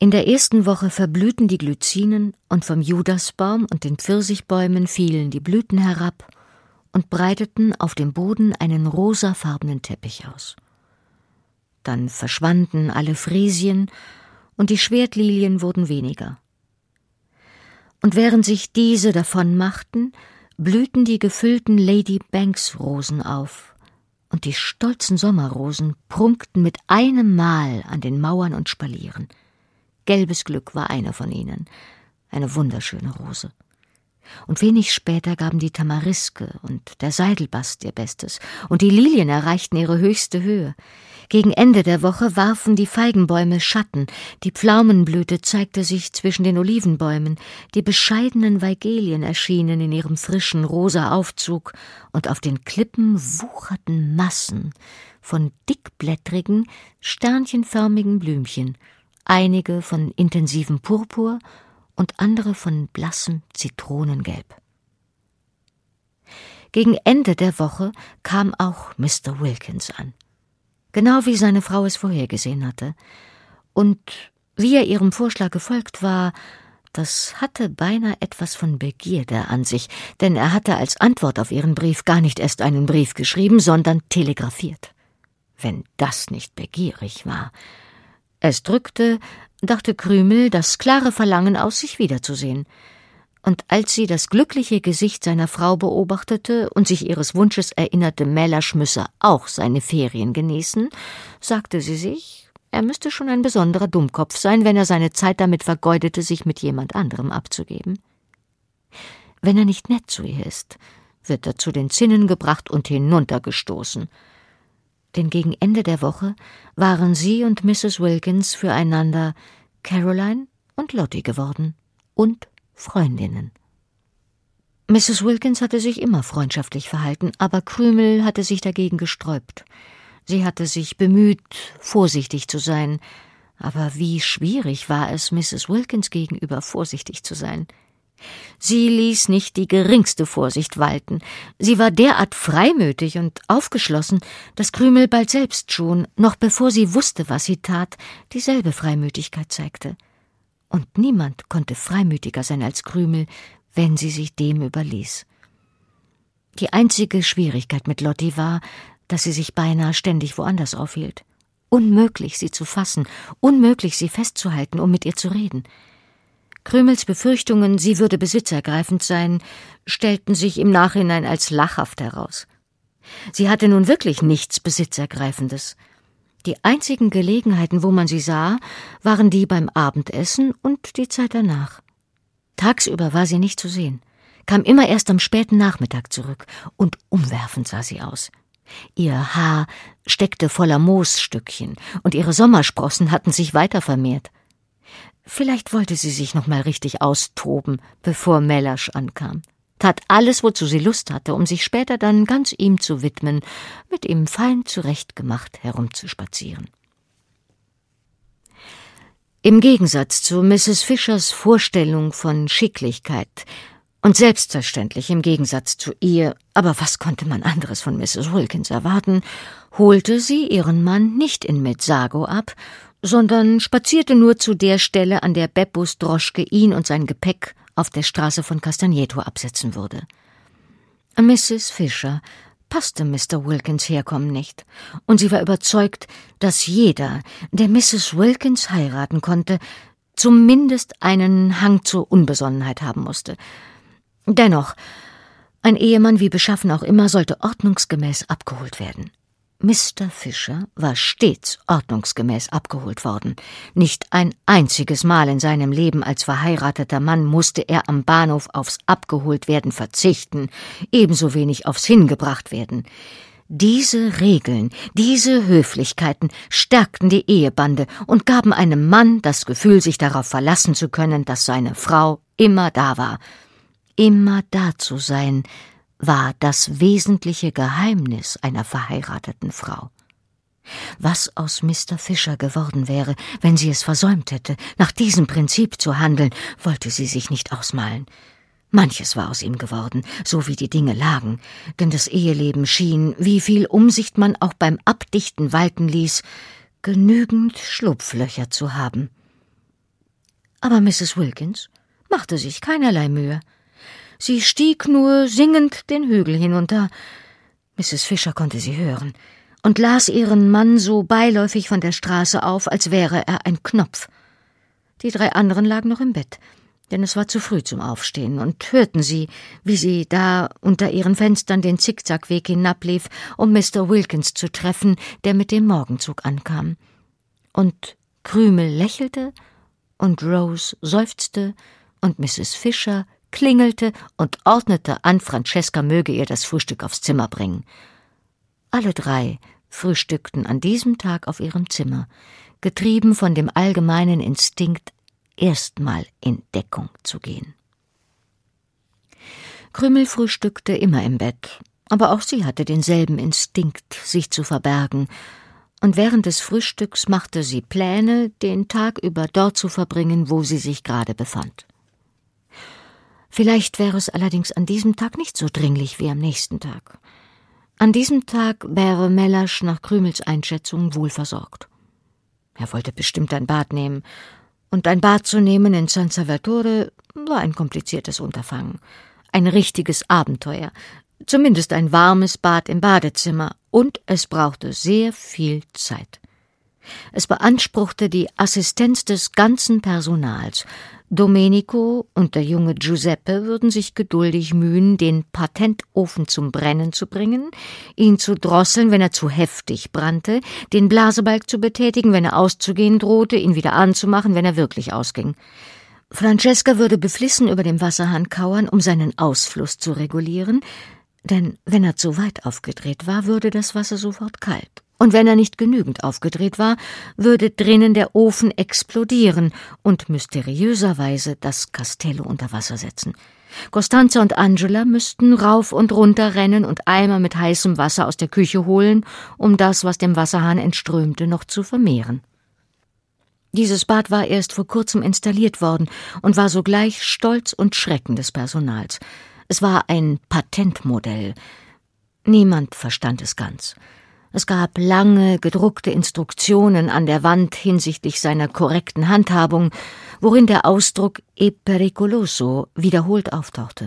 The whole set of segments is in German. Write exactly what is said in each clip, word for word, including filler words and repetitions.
In der ersten Woche verblühten die Glycinen und vom Judasbaum und den Pfirsichbäumen fielen die Blüten herab und breiteten auf dem Boden einen rosafarbenen Teppich aus. Dann verschwanden alle Frisien und die Schwertlilien wurden weniger. Und während sich diese davonmachten, blühten die gefüllten Lady-Banks-Rosen auf, und die stolzen Sommerrosen prunkten mit einem Mal an den Mauern und Spalieren. Gelbes Glück war eine von ihnen, eine wunderschöne Rose. Und wenig später gaben die Tamariske und der Seidelbast ihr Bestes, und die Lilien erreichten ihre höchste Höhe. Gegen Ende der Woche warfen die Feigenbäume Schatten, die Pflaumenblüte zeigte sich zwischen den Olivenbäumen, die bescheidenen Weigelien erschienen in ihrem frischen rosa Aufzug, und auf den Klippen wucherten Massen von dickblättrigen, sternchenförmigen Blümchen, einige von intensivem Purpur und andere von blassem Zitronengelb. Gegen Ende der Woche kam auch Mister Wilkins an, genau wie seine Frau es vorhergesehen hatte, und wie er ihrem Vorschlag gefolgt war, das hatte beinahe etwas von Begierde an sich, denn er hatte als Antwort auf ihren Brief gar nicht erst einen Brief geschrieben, sondern telegrafiert. Wenn das nicht begierig war. Es drückte, dachte Krümel, das klare Verlangen aus, sich wiederzusehen. Und als sie das glückliche Gesicht seiner Frau beobachtete und sich ihres Wunsches erinnerte, Mellersch müsse auch seine Ferien genießen, sagte sie sich, er müsste schon ein besonderer Dummkopf sein, wenn er seine Zeit damit vergeudete, sich mit jemand anderem abzugeben. Wenn er nicht nett zu ihr ist, wird er zu den Zinnen gebracht und hinuntergestoßen. Denn gegen Ende der Woche waren sie und Misses Wilkins füreinander Caroline und Lottie geworden und Freundinnen. Misses Wilkins hatte sich immer freundschaftlich verhalten, aber Krümel hatte sich dagegen gesträubt. Sie hatte sich bemüht, vorsichtig zu sein, aber wie schwierig war es, Misses Wilkins gegenüber vorsichtig zu sein. Sie ließ nicht die geringste Vorsicht walten. Sie war derart freimütig und aufgeschlossen, dass Krümel bald selbst schon, noch bevor sie wusste, was sie tat, dieselbe Freimütigkeit zeigte. Und niemand konnte freimütiger sein als Krümel, wenn sie sich dem überließ. Die einzige Schwierigkeit mit Lottie war, dass sie sich beinahe ständig woanders aufhielt. Unmöglich, sie zu fassen, unmöglich, sie festzuhalten, um mit ihr zu reden. Krümels Befürchtungen, sie würde besitzergreifend sein, stellten sich im Nachhinein als lachhaft heraus. Sie hatte nun wirklich nichts Besitzergreifendes. Die einzigen Gelegenheiten, wo man sie sah, waren die beim Abendessen und die Zeit danach. Tagsüber war sie nicht zu sehen, kam immer erst am späten Nachmittag zurück, und umwerfend sah sie aus. Ihr Haar steckte voller Moosstückchen, und ihre Sommersprossen hatten sich weiter vermehrt. Vielleicht wollte sie sich noch mal richtig austoben, bevor Mellersch ankam. Tat alles, wozu sie Lust hatte, um sich später dann ganz ihm zu widmen, mit ihm fein zurechtgemacht herumzuspazieren. Im Gegensatz zu Misses Fischers Vorstellung von Schicklichkeit und selbstverständlich im Gegensatz zu ihr, aber was konnte man anderes von Misses Wilkins erwarten, holte sie ihren Mann nicht in Mezzago ab, sondern spazierte nur zu der Stelle, an der Beppos Droschke ihn und sein Gepäck auf der Straße von Castagneto absetzen würde. Misses Fischer passte Mister Wilkins Herkommen nicht, und sie war überzeugt, dass jeder, der Misses Wilkins heiraten konnte, zumindest einen Hang zur Unbesonnenheit haben musste. Dennoch, ein Ehemann, wie beschaffen auch immer, sollte ordnungsgemäß abgeholt werden. Mister Fischer war stets ordnungsgemäß abgeholt worden. Nicht ein einziges Mal in seinem Leben als verheirateter Mann musste er am Bahnhof aufs Abgeholtwerden verzichten, ebenso wenig aufs Hingebracht werden. Diese Regeln, diese Höflichkeiten stärkten die Ehebande und gaben einem Mann das Gefühl, sich darauf verlassen zu können, dass seine Frau immer da war. Immer da zu sein, war das wesentliche Geheimnis einer verheirateten Frau. Was aus Mister Fischer geworden wäre, wenn sie es versäumt hätte, nach diesem Prinzip zu handeln, wollte sie sich nicht ausmalen. Manches war aus ihm geworden, so wie die Dinge lagen, denn das Eheleben schien, wie viel Umsicht man auch beim Abdichten walten ließ, genügend Schlupflöcher zu haben. Aber Misses Wilkins machte sich keinerlei Mühe. Sie stieg nur singend den Hügel hinunter. Misses Fisher konnte sie hören und las ihren Mann so beiläufig von der Straße auf, als wäre er ein Knopf. Die drei anderen lagen noch im Bett, denn es war zu früh zum Aufstehen, und hörten sie, wie sie da unter ihren Fenstern den Zickzackweg hinablief, um Mister Wilkins zu treffen, der mit dem Morgenzug ankam. Und Krümel lächelte, und Rose seufzte, und Misses Fisher klingelte und ordnete an, Francesca möge ihr das Frühstück aufs Zimmer bringen. Alle drei frühstückten an diesem Tag auf ihrem Zimmer, getrieben von dem allgemeinen Instinkt, erstmal in Deckung zu gehen. Krümel frühstückte immer im Bett, aber auch sie hatte denselben Instinkt, sich zu verbergen, und während des Frühstücks machte sie Pläne, den Tag über dort zu verbringen, wo sie sich gerade befand. Vielleicht wäre es allerdings an diesem Tag nicht so dringlich wie am nächsten Tag. An diesem Tag wäre Mellersh nach Krümels Einschätzung wohl versorgt. Er wollte bestimmt ein Bad nehmen, und ein Bad zu nehmen in San Salvatore war ein kompliziertes Unterfangen. Ein richtiges Abenteuer, zumindest ein warmes Bad im Badezimmer, und es brauchte sehr viel Zeit. Es beanspruchte die Assistenz des ganzen Personals. Domenico und der junge Giuseppe würden sich geduldig mühen, den Patenofen zum Brennen zu bringen, ihn zu drosseln, wenn er zu heftig brannte, den Blasebalg zu betätigen, wenn er auszugehen drohte, ihn wieder anzumachen, wenn er wirklich ausging. Francesca würde beflissen über dem Wasserhahn kauern, um seinen Ausfluss zu regulieren, denn wenn er zu weit aufgedreht war, würde das Wasser sofort kalt. Und wenn er nicht genügend aufgedreht war, würde drinnen der Ofen explodieren und mysteriöserweise das Castello unter Wasser setzen. Costanza und Angela müssten rauf und runter rennen und Eimer mit heißem Wasser aus der Küche holen, um das, was dem Wasserhahn entströmte, noch zu vermehren. Dieses Bad war erst vor kurzem installiert worden und war sogleich Stolz und Schrecken des Personals. Es war ein Patentmodell. Niemand verstand es ganz. Es gab lange, gedruckte Instruktionen an der Wand hinsichtlich seiner korrekten Handhabung, worin der Ausdruck «e pericoloso» wiederholt auftauchte.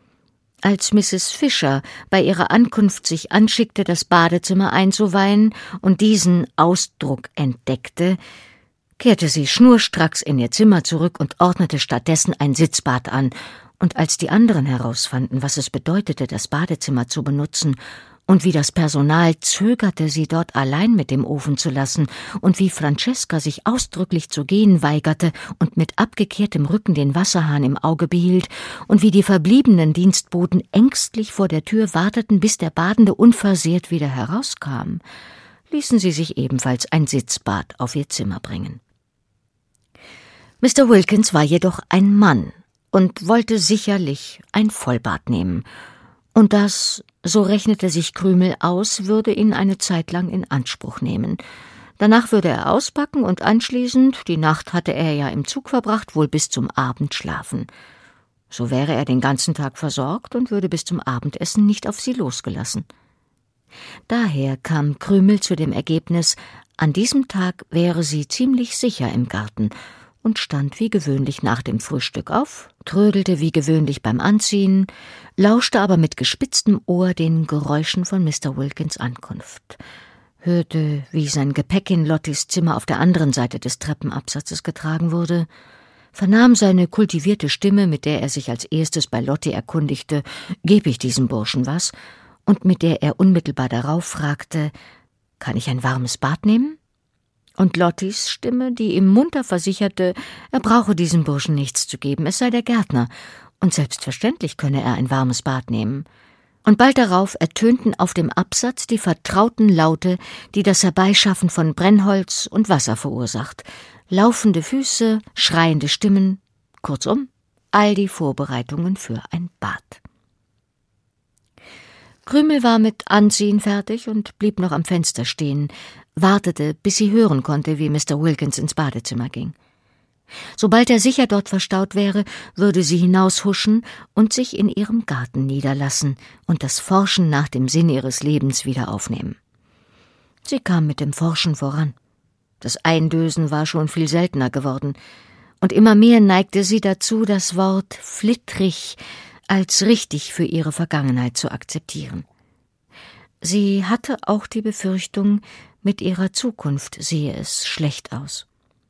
Als Misses Fisher bei ihrer Ankunft sich anschickte, das Badezimmer einzuweihen und diesen Ausdruck entdeckte, kehrte sie schnurstracks in ihr Zimmer zurück und ordnete stattdessen ein Sitzbad an, und als die anderen herausfanden, was es bedeutete, das Badezimmer zu benutzen, und wie das Personal zögerte, sie dort allein mit dem Ofen zu lassen, und wie Francesca sich ausdrücklich zu gehen weigerte und mit abgekehrtem Rücken den Wasserhahn im Auge behielt, und wie die verbliebenen Dienstboten ängstlich vor der Tür warteten, bis der Badende unversehrt wieder herauskam, ließen sie sich ebenfalls ein Sitzbad auf ihr Zimmer bringen. Mister Wilkins war jedoch ein Mann und wollte sicherlich ein Vollbad nehmen, und das, so rechnete sich Krümel aus, würde ihn eine Zeit lang in Anspruch nehmen. Danach würde er auspacken und anschließend, die Nacht hatte er ja im Zug verbracht, wohl bis zum Abend schlafen. So wäre er den ganzen Tag versorgt und würde bis zum Abendessen nicht auf sie losgelassen. Daher kam Krümel zu dem Ergebnis, an diesem Tag wäre sie ziemlich sicher im Garten, und stand wie gewöhnlich nach dem Frühstück auf, trödelte wie gewöhnlich beim Anziehen, lauschte aber mit gespitztem Ohr den Geräuschen von Mister Wilkins' Ankunft, hörte, wie sein Gepäck in Lottis Zimmer auf der anderen Seite des Treppenabsatzes getragen wurde, vernahm seine kultivierte Stimme, mit der er sich als erstes bei Lotti erkundigte, »Geb ich diesem Burschen was?« und mit der er unmittelbar darauf fragte, »Kann ich ein warmes Bad nehmen?« Und Lottis Stimme, die ihm munter versicherte, er brauche diesem Burschen nichts zu geben, es sei der Gärtner, und selbstverständlich könne er ein warmes Bad nehmen. Und bald darauf ertönten auf dem Absatz die vertrauten Laute, die das Herbeischaffen von Brennholz und Wasser verursacht, laufende Füße, schreiende Stimmen, kurzum, all die Vorbereitungen für ein Bad. Krümel war mit Anziehen fertig und blieb noch am Fenster stehen, wartete, bis sie hören konnte, wie Mister Wilkins ins Badezimmer ging. Sobald er sicher dort verstaut wäre, würde sie hinaushuschen und sich in ihrem Garten niederlassen und das Forschen nach dem Sinn ihres Lebens wieder aufnehmen. Sie kam mit dem Forschen voran. Das Eindösen war schon viel seltener geworden, und immer mehr neigte sie dazu, das Wort flittrig als richtig für ihre Vergangenheit zu akzeptieren. Sie hatte auch die Befürchtung, mit ihrer Zukunft sehe es schlecht aus.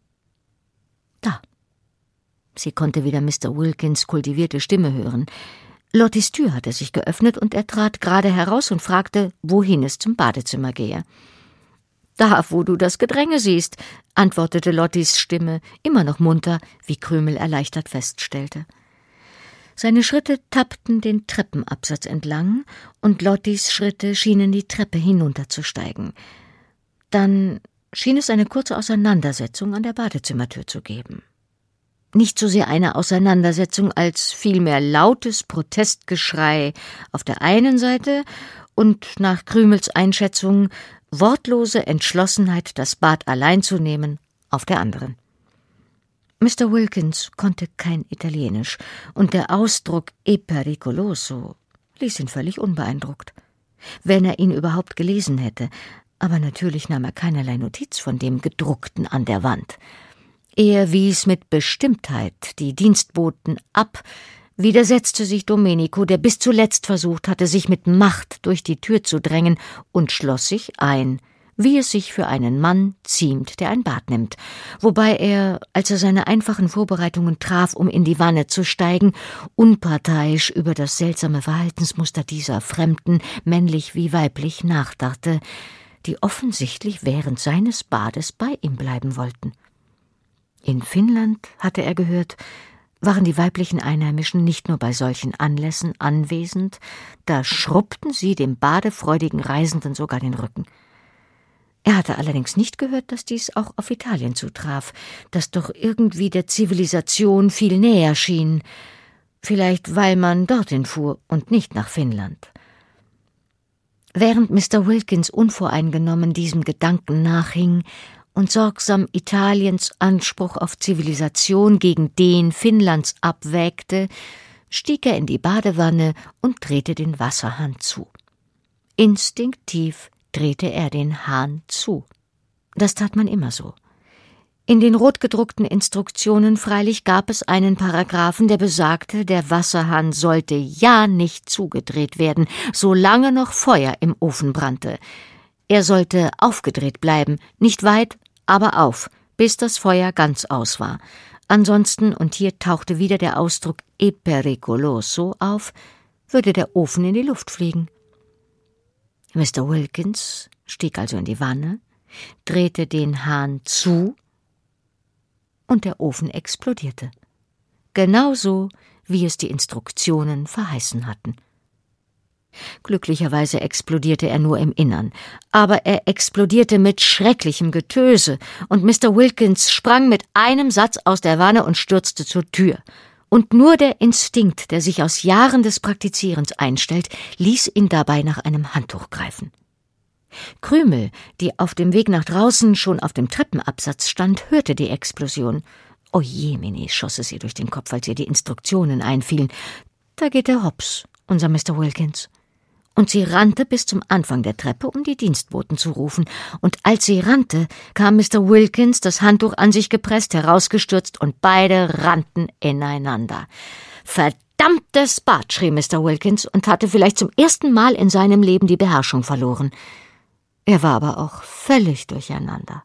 Da. Sie konnte wieder Mister Wilkins' kultivierte Stimme hören. Lotties Tür hatte sich geöffnet und er trat gerade heraus und fragte, wohin es zum Badezimmer gehe. »Da, wo du das Gedränge siehst«, antwortete Lotties Stimme, immer noch munter, wie Krümel erleichtert feststellte. Seine Schritte tappten den Treppenabsatz entlang, und Lotties Schritte schienen die Treppe hinunterzusteigen. Dann schien es eine kurze Auseinandersetzung an der Badezimmertür zu geben. Nicht so sehr eine Auseinandersetzung, als vielmehr lautes Protestgeschrei auf der einen Seite und nach Krümels Einschätzung wortlose Entschlossenheit, das Bad allein zu nehmen, auf der anderen. Mister Wilkins konnte kein Italienisch, und der Ausdruck «e pericoloso» ließ ihn völlig unbeeindruckt. Wenn er ihn überhaupt gelesen hätte, aber natürlich nahm er keinerlei Notiz von dem Gedruckten an der Wand. Er wies mit Bestimmtheit die Dienstboten ab, widersetzte sich Domenico, der bis zuletzt versucht hatte, sich mit Macht durch die Tür zu drängen, und schloss sich ein, wie es sich für einen Mann ziemt, der ein Bad nimmt, wobei er, als er seine einfachen Vorbereitungen traf, um in die Wanne zu steigen, unparteiisch über das seltsame Verhaltensmuster dieser Fremden, männlich wie weiblich, nachdachte, die offensichtlich während seines Bades bei ihm bleiben wollten. In Finnland, hatte er gehört, waren die weiblichen Einheimischen nicht nur bei solchen Anlässen anwesend, da schrubbten sie dem badefreudigen Reisenden sogar den Rücken. Er hatte allerdings nicht gehört, dass dies auch auf Italien zutraf, das doch irgendwie der Zivilisation viel näher schien, vielleicht weil man dorthin fuhr und nicht nach Finnland. Während Mister Wilkins unvoreingenommen diesem Gedanken nachhing und sorgsam Italiens Anspruch auf Zivilisation gegen den Finnlands abwägte, stieg er in die Badewanne und drehte den Wasserhahn zu. Instinktiv drehte er den Hahn zu. Das tat man immer so. In den rotgedruckten Instruktionen freilich gab es einen Paragraphen, der besagte, der Wasserhahn sollte ja nicht zugedreht werden, solange noch Feuer im Ofen brannte. Er sollte aufgedreht bleiben, nicht weit, aber auf, bis das Feuer ganz aus war. Ansonsten, und hier tauchte wieder der Ausdruck «e pericoloso» auf, würde der Ofen in die Luft fliegen. Mister Wilkins stieg also in die Wanne, drehte den Hahn zu, und der Ofen explodierte. Genauso, wie es die Instruktionen verheißen hatten. Glücklicherweise explodierte er nur im Innern, aber er explodierte mit schrecklichem Getöse, und Mister Wilkins sprang mit einem Satz aus der Wanne und stürzte zur Tür. Und nur der Instinkt, der sich aus Jahren des Praktizierens einstellt, ließ ihn dabei nach einem Handtuch greifen. Krümel, die auf dem Weg nach draußen schon auf dem Treppenabsatz stand, hörte die Explosion. »O jemini«, schoss es ihr durch den Kopf, als ihr die Instruktionen einfielen. »Da geht der Hops, unser Mister Wilkins.« Und sie rannte bis zum Anfang der Treppe, um die Dienstboten zu rufen. Und als sie rannte, kam Mister Wilkins, das Handtuch an sich gepresst, herausgestürzt, und beide rannten ineinander. »Verdammtes Bad«, schrie Mister Wilkins und hatte vielleicht zum ersten Mal in seinem Leben die Beherrschung verloren. Er war aber auch völlig durcheinander.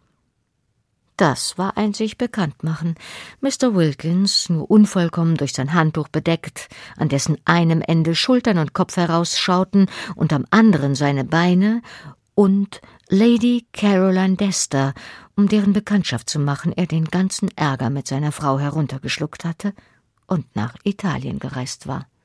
Das war ein sich Bekanntmachen. Mister Wilkins, nur unvollkommen durch sein Handtuch bedeckt, an dessen einem Ende Schultern und Kopf herausschauten und am anderen seine Beine, und Lady Caroline Dester, um deren Bekanntschaft zu machen er den ganzen Ärger mit seiner Frau heruntergeschluckt hatte und nach Italien gereist war.